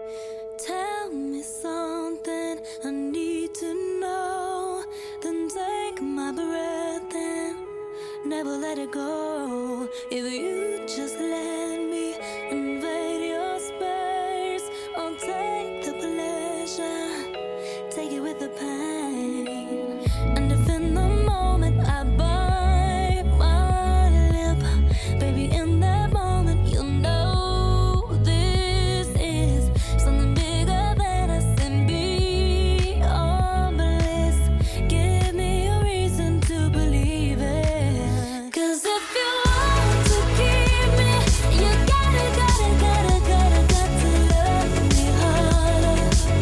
Tell me something I need to know. Then take my breath and never let it go. If you just let me invade your space, I'll take the pleasure, take it with the pain. And if in the moment I bite my lip, baby, in that moment you'll know this is something bigger than us and beyond bliss. Give me a reason to believe it. 'Cause if you want to keep me, you gotta to love me harder.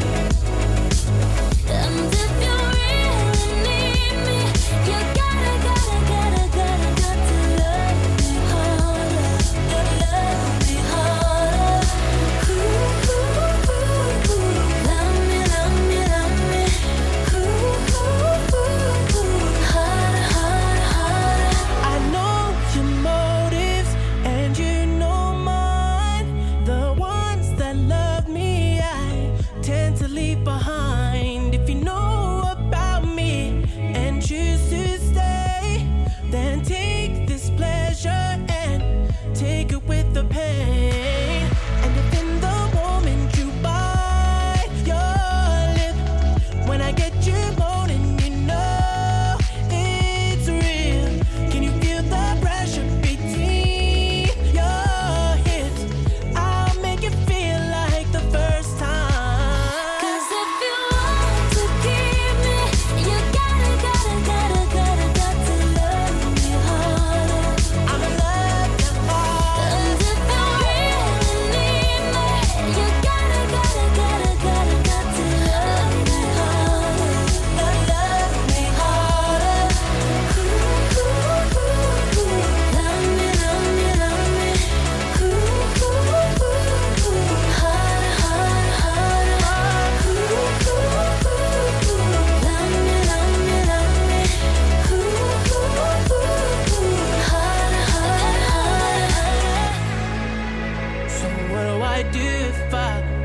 And if you really need me, you gotta to love me harder. Love me harder. Ooh, ooh, ooh, ooh. Love me, love me, love me. Ooh, ooh, ooh, ooh. Harder, harder, harder. I know your motives and you know mine. The ones that love me, I tend to leave behind. If you know about me and choose to stay, then take this pleasure and take it with the pain. And if in the moment you bite your lip, when I get you moaning, you know it's real. Can you feel the pressure between your hips? I'll make it feel like the first time. 'Cause if you want to keep me, you gotta to love me harder. I'ma love you hard. And if you really need me, you gotta to love me harder. Love me harder. Ooh, ooh, ooh, ooh. Love me, love me, love me. Ooh, ooh, ooh, ooh. Harder, harder, harder. Ooh, ooh, ooh, ooh. Love me, love me, love me. Ooh, ooh, ooh, ooh. Harder, harder, harder. So what do I do if I